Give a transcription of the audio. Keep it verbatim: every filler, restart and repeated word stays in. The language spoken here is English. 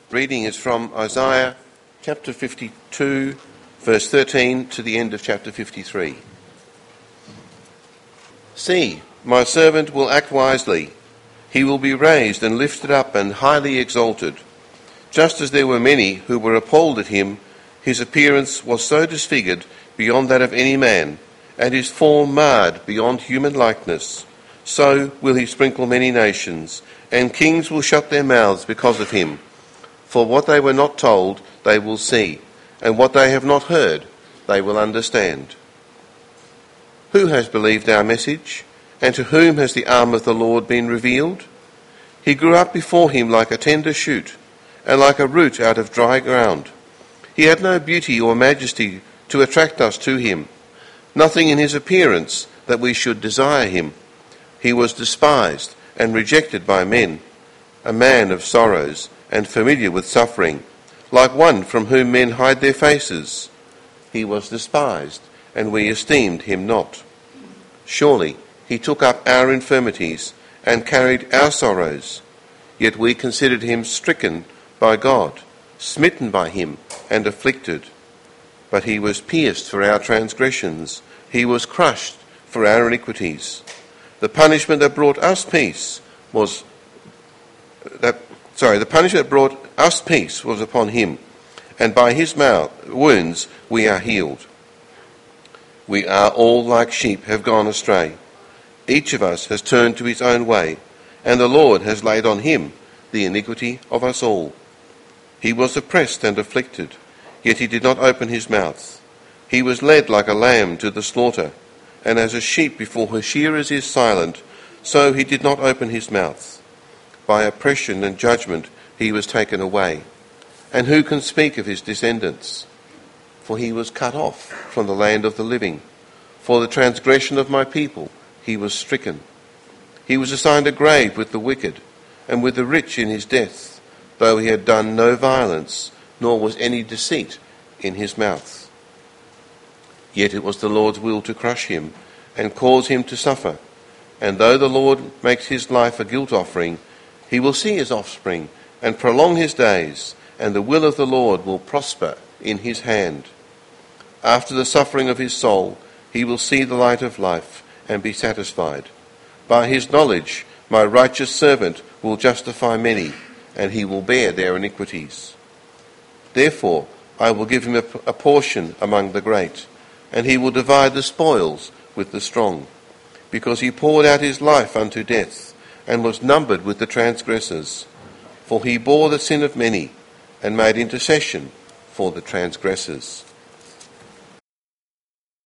Reading is from Isaiah chapter fifty-two, verse thirteen to the end of chapter fifty-three. See, my servant will act wisely. He will be raised and lifted up and highly exalted. Just as there were many who were appalled at him, his appearance was so disfigured beyond that of any man, and his form marred beyond human likeness. So will he sprinkle many nations, and kings will shut their mouths because of him. For what they were not told, they will see, and what they have not heard, they will understand. Who has believed our message, and to whom has the arm of the Lord been revealed? He grew up before him like a tender shoot, and like a root out of dry ground. He had no beauty or majesty to attract us to him, nothing in his appearance that we should desire him. He was despised and rejected by men, a man of sorrows and familiar with suffering, like one from whom men hide their faces. He was despised, and we esteemed him not. Surely he took up our infirmities and carried our sorrows, yet we considered him stricken by God, smitten by him and afflicted. But he was pierced for our transgressions, he was crushed for our iniquities. The punishment that brought us peace was that sorry, the punishment that brought us peace was upon him, and by his mouth wounds we are healed. We are all like sheep have gone astray. Each of us has turned to his own way, and the Lord has laid on him the iniquity of us all. He was oppressed and afflicted, yet he did not open his mouth. He was led like a lamb to the slaughter, and as a sheep before her shearers is silent, so he did not open his mouth. By oppression and judgment he was taken away. And who can speak of his descendants? For he was cut off from the land of the living. For the transgression of my people he was stricken. He was assigned a grave with the wicked, and with the rich in his death, though he had done no violence, nor was any deceit in his mouth. Yet it was the Lord's will to crush him, and cause him to suffer. And though the Lord makes his life a guilt offering, he will see his offspring and prolong his days, and the will of the Lord will prosper in his hand. After the suffering of his soul, he will see the light of life and be satisfied. By his knowledge, my righteous servant will justify many, and he will bear their iniquities. Therefore, I will give him a, a portion among the great, and he will divide the spoils with the strong, because he poured out his life unto death, and was numbered with the transgressors. For he bore the sin of many, and made intercession for the transgressors.